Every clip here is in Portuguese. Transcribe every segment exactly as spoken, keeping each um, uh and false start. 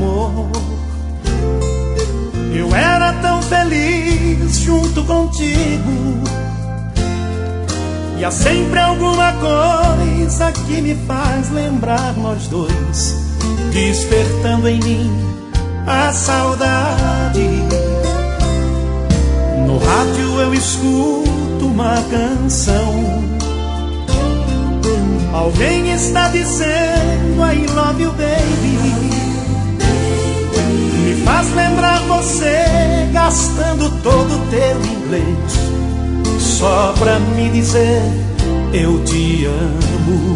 amor. Eu era tão feliz junto contigo, e há sempre alguma coisa que me faz lembrar nós dois, despertando em mim a saudade. No rádio eu escuto uma canção, alguém está dizendo I love you baby. Me faz lembrar você gastando todo o teu inglês só pra me dizer eu te amo.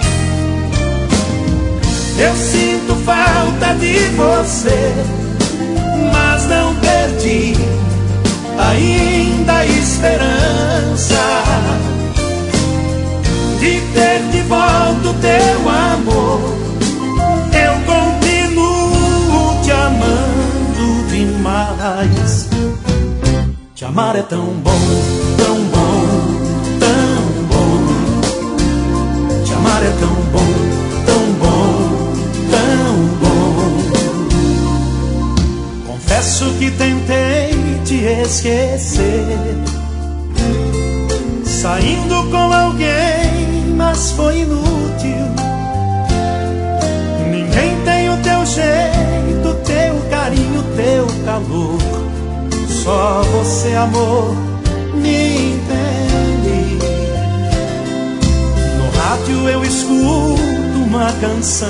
Eu sinto falta de você, mas não perdi ainda a esperança de ter de volta o teu amor. Eu continuo te amando demais. Te amar é tão bom, tão bom, tão bom. Te amar é tão bom, tão bom, tão bom. Confesso que tentei te esquecer, saindo com alguém, mas foi inútil. Ninguém tem o teu jeito, teu carinho, teu calor. Só você, amor, me entende. No rádio eu escuto uma canção,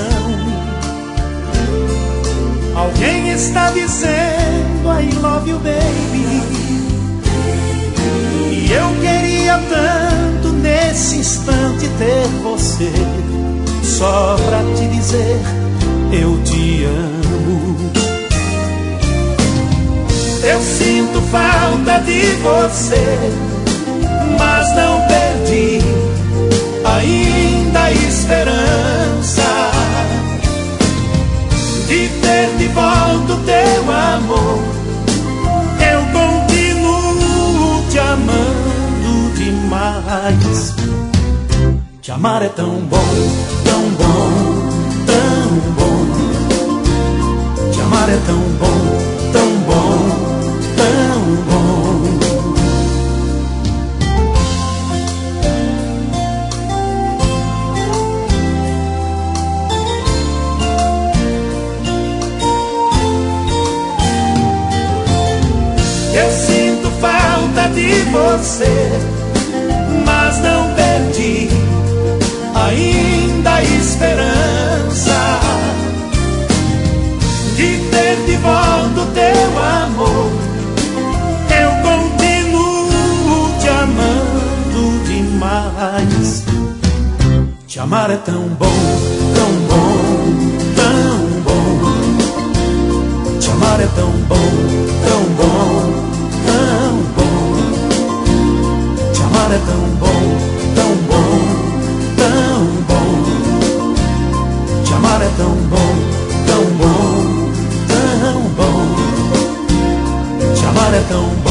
alguém está dizendo I love you baby. E eu queria tanto nesse instante ter você, só pra te dizer eu te amo. Eu sinto falta de você, mas não perdi ainda a esperança de ter de volta o teu amor. Eu continuo te amando demais. Te amar é tão bom, tão bom, tão bom. Te amar é tão bom, tão bom, tão bom. Eu sinto falta de você, mas não perdi ainda a esperança de ter de volta o teu amor. Eu continuo te amando demais. Te amar é tão bom, tão bom, tão bom. Te amar é tão bom, tão bom, tão bom. Te amar é tão bom, tão bom, tão bom. Te amar é tão bom, tão bom, tão bom. Te amar é tão bom.